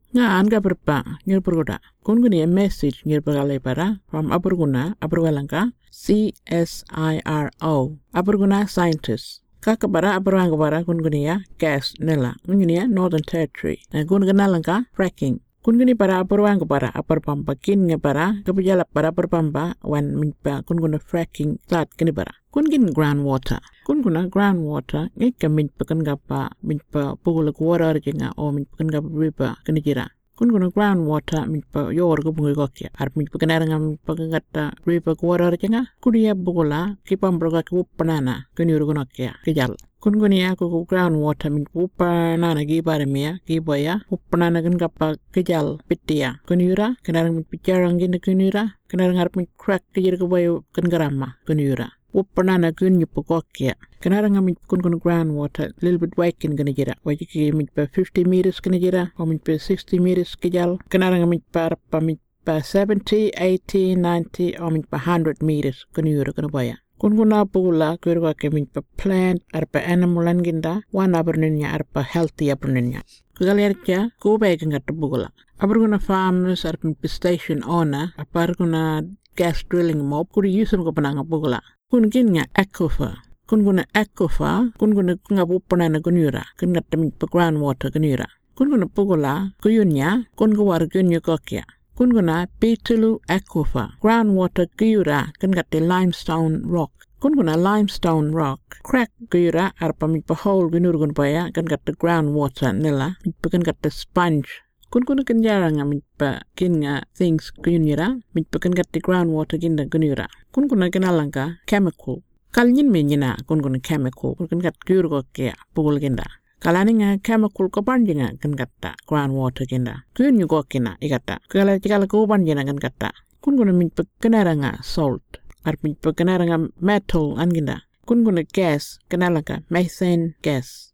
Nga anga berpa nyerpergoda. Kunguni message nyerpergalai para from aburguna aburgalangka CSIRO aburguna scientist. Kakabara aburangabara kunguni ya gas nela. Kunguni ya Northern Territory. Na kunganalangka fracking. Kunguni para aburangabara aparpamba kin ngabara kapijala para aparpamba wan minpa kunguna fracking start kini bara. Kungin groundwater. Kunguna groundwater ngeka minpa kangapa minpa pugulak water jinga o minpa kangapa river kanijira. Kunguna groundwater minpa yor ko bungi kokya. Ar minpa kanaranga minpa kangata river water jinga kudiya bugula kipambroga kupanana kanyuru konokya kijal. Kunguni ya ko groundwater minpa upanana gibaramia gibaya upanana kangapa kijal pitia kanyura kanarang minpa jarang gina kanyura kanarang ar minpa crack kijira kabayo kangarama kanyura. Upanana kun yupokokya. Kanaranga mit kun groundwater little bit wakin gonna jira. Wajiki mit pa 50 meters gonna jira or mit pa 60 meters kijal. Kanaranga mit pa 70, 80, 90 or mit pa 100 meters gonna yura gonna baya. Kun guna pula kurwa ke mit pa plant arpa animal anginda one abrninya arpa healthy abrninya. Kugalerkya kubay kangat bugula. Abrguna farmers arpa station owner aparguna gas drilling mob kuri yusum ko pananga bugula. Kun gina aquifer. Kun guna aquifer. Kun guna ngabupanana gunyura. Kun gatamit pa groundwater gunyura. Kun guna pugula kuyunya. Kun gawar gunya kokya. Kun guna Beetaloo aquifer. Groundwater guyura. Kun gati limestone rock. Kun guna limestone rock. Crack guyura arpa mit pa hole gunyura gunpaya. Kun gati groundwater nila. Mit pa kun gati sponge. Kun kuna kanjaranga mit pa kinga things kunyura mit pa kan gatti groundwater ginda kunyura kun kuna kanalangka chemical kalnyin menyina kun kuna chemical kun gat kyurgo kya pugul ginda kalaninga chemical ko banjinga kan gatta groundwater ginda kunyu go kina igata kala tikala ko banjina kan gatta kun kuna mit pa kanaranga salt ar mit pa kanaranga metal anginda kun kuna gas kanalangka methane gas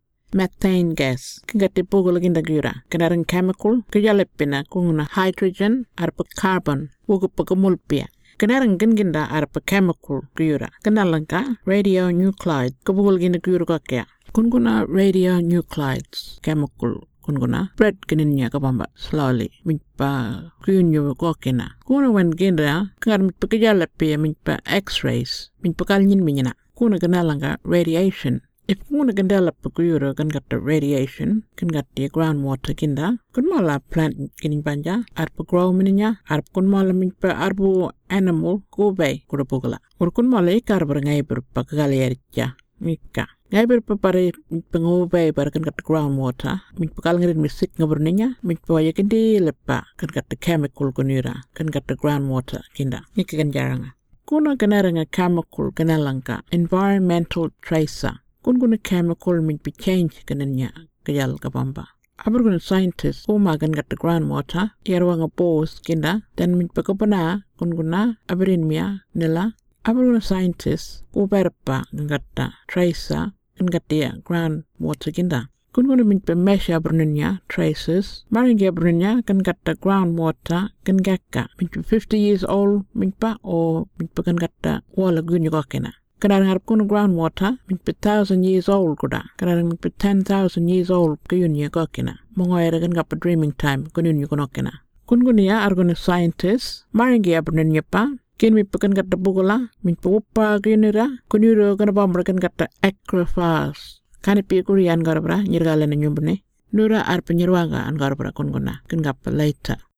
kagati pugul ginda gyura kanarang chemical kajalepina kunguna hydrogen arpa carbon pugu pakamulpia kanarang ginda arpa chemical gyura kanalangka radionuclide kabugul ginda gyura kakya kunguna radionuclides chemical kunguna spread kininya kabamba slowly mitpa kuyunyo kokina kuna wen ginda kangar mitpa kajalepia mitpa x-rays mitpa kalnyin minyana kuna kanalangka radiation. If kuna gandala paguyura kan gata radiation, kan gata groundwater kinda, kun mala plant kining banja, arpa grow mininya, arpa kun mala minpa arbu animal kubay kurapugala. Or kun mala ikar barangay pagkagalayarikya, mika. Ngay pare pangubay para kan gata groundwater, minpa kalangirin misik ngabarninya, minpa waya kindi lepa kan gata chemical kunira, kan gata groundwater kinda, mika kan jaranga. Kuna kanaranga chemical kanalangka, environmental tracer. Kun guna chemical min be change kananya kayal kabamba. Aber guna scientist umagan gat the groundwater yarwanga pose kinda dan min pakapana kun guna aberin mia nila aber guna scientist uberpa ngata tracer ngatia groundwater kinda. Kun guna min pe measure abernya traces maringa abernya kan gata groundwater kan gakka min 50 years old min pa o min kan gata wala gunya kokena. Kanarang harap kuno groundwater, min pe 1,000 years old kuda. Kanarang min pe 10,000 years old kuyunya kokina. Mongoyera kan gapa dreaming time kuyunya konokina. Kun kunia argona scientist, maringi abrunnya pa, kin min pe kan gata bugula, min pe upa kuyunira, kunyuro kan bambra kan gata aquifers. Kanipi kurian garabra, nyirgala na nyumbne. Nura arpa nyirwaga an garabra kun kuna, kan gapa later.